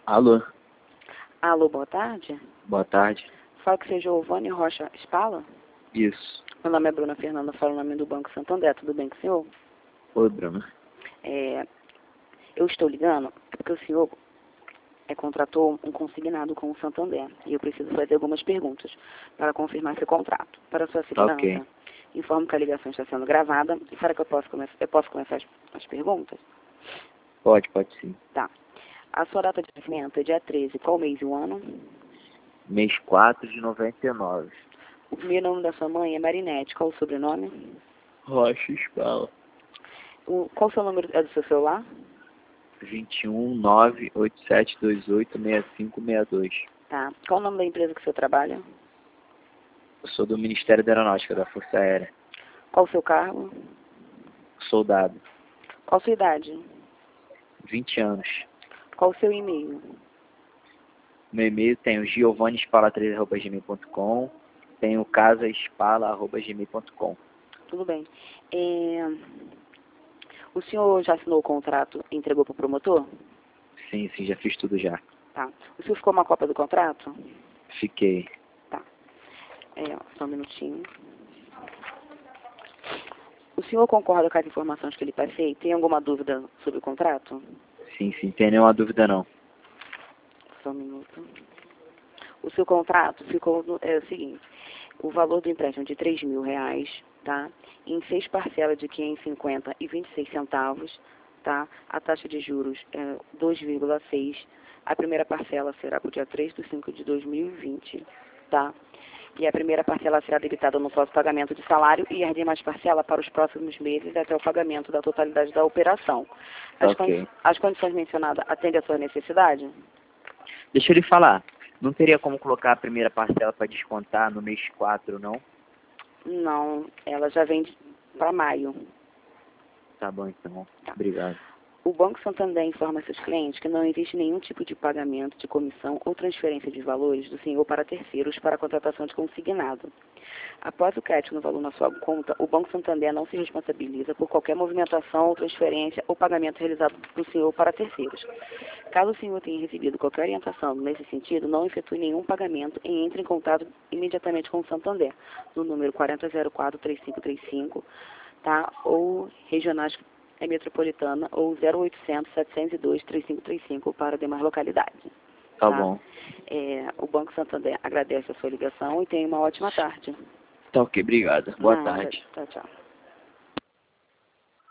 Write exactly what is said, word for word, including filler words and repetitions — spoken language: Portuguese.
Alô, Alô, boa tarde. boa tarde. Fala que seja Giovanni Rocha Spala. Isso. Meu nome é Bruna Fernanda, falo o nome do Banco Santander. Tudo bem com o senhor? Oi, Bruno. É, eu estou ligando porque o senhor é, contratou um consignado com o Santander e eu preciso fazer algumas perguntas para confirmar esse contrato. Para sua segurança, Ok. informo que a ligação está sendo gravada e será que eu posso, come eu posso começar as, as perguntas? Pode, pode sim. Tá. A sua data de nascimento é dia treze. Qual mês e o ano? Mês quatro de noventa e nove. O primeiro nome da sua mãe é Marinete. Qual o sobrenome? Rocha Espala. O, qual o seu número é do seu celular? vinte e um, nove, oito sete dois oito, seis cinco seis dois. Tá. Qual o nome da empresa que o senhor trabalha? Eu sou do Ministério da Aeronáutica, da Força Aérea. Qual o seu cargo? Soldado. Qual a sua idade? vinte anos. Qual o seu e-mail? Meu e-mail tem o giovanni spala três arroba gmail ponto com, tem o casaspala arroba gmail ponto com. Tudo bem. É, o senhor já assinou o contrato e entregou para o promotor? Sim, sim, já fiz tudo já. Tá. O senhor ficou uma cópia do contrato? Fiquei. Tá. É, só um minutinho. O senhor concorda com as informações que ele passei? Tem alguma dúvida sobre o contrato? Sim, sim, tem nenhuma dúvida não. Só um minuto. O seu contrato ficou no, é o seguinte, o valor do empréstimo é de três mil reais, tá? Em seis parcelas de quinhentos e cinquenta e vinte e seis centavos, tá? A taxa de juros é dois vírgula seis. A primeira parcela será para o dia três de cinco de dois mil e vinte, tá? E a primeira parcela será debitada no próximo pagamento de salário e as demais parcelas para os próximos meses até o pagamento da totalidade da operação. As, Ok. condi as condições mencionadas atendem à sua necessidade? Deixa eu lhe falar. Não teria como colocar a primeira parcela para descontar no mês quatro, não? Não, ela já vem para maio. Tá bom, então. Tá. Obrigado. O Banco Santander informa seus clientes que não existe nenhum tipo de pagamento de comissão ou transferência de valores do senhor para terceiros para a contratação de consignado. Após o crédito no valor na sua conta, o Banco Santander não se responsabiliza por qualquer movimentação ou transferência ou pagamento realizado pelo senhor para terceiros. Caso o senhor tenha recebido qualquer orientação nesse sentido, não efetue nenhum pagamento e entre em contato imediatamente com o Santander, no número quatro zero zero quatro, três cinco três cinco, tá? Ou regionais é metropolitana, ou zero oitocentos, setecentos e dois, trinta e cinco trinta e cinco para demais localidades. Tá, Tá? bom. É, o Banco Santander agradece a sua ligação e tenha uma ótima tarde. Tá ok, obrigado. Boa Nada. tarde. Tchau, tchau.